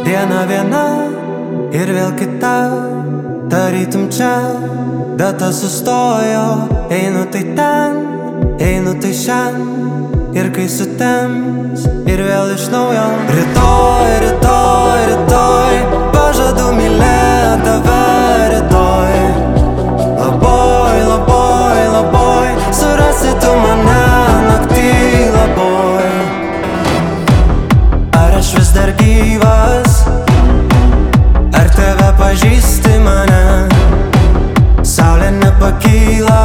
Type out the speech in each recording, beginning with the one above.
Diena viena ir vėl kita, tarytum čia data sustojo. Einu tai ten, einu tai šen, ir kai sutems ir vėl iš naujo. Rytoj, rytoj, rytoj, pažadu mylėt tave rytoj. Labai, labai, labai, surasi tu mane naktį labai. Ar aš vis dar gyvas, ar tave pažįsti mane? Saulė nepakyla,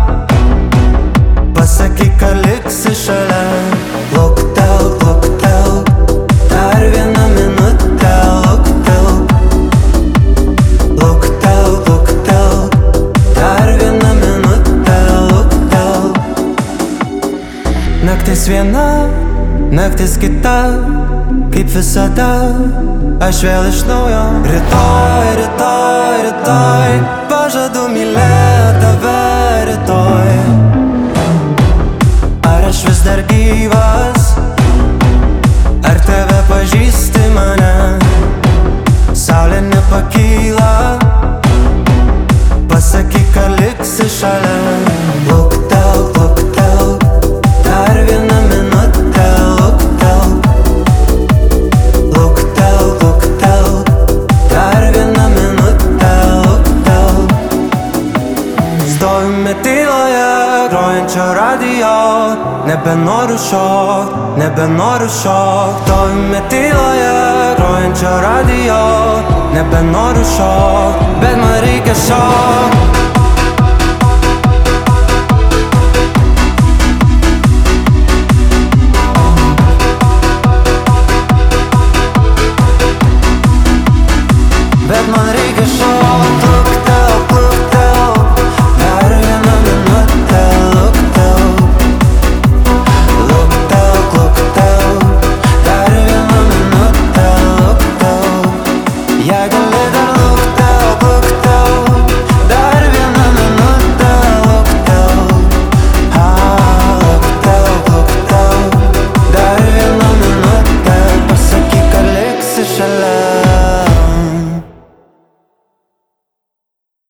pasakyk, ar liksi šalia. Luktelk, luktelk, dar vieną minutę. Luktelk, luktelk, luktelk, dar vieną minutę. Luktelk. Naktis viena, naktis kita, kaip visada, aš vėl iš naujo. Rytoj, rytoj, rytoj, pažadu mylėt tave rytoj. Ar aš vis dar gyvas, ar tave pažįsti mane? Saulė nepakyla, pasakyk, ar liksi šalia. Luktelk, luktelk, dar vieną minutę. Luktelk, luktelk, luktelk, dar vieną minutę. Luktelk. Stovime tyloje grojančio radijo, nebenoriu šokt, nebenoriu šokt. Stovime tyloje grojančio radijo, nebenoriu šokt, bet man reikia šokt. Bet man reikia šokt.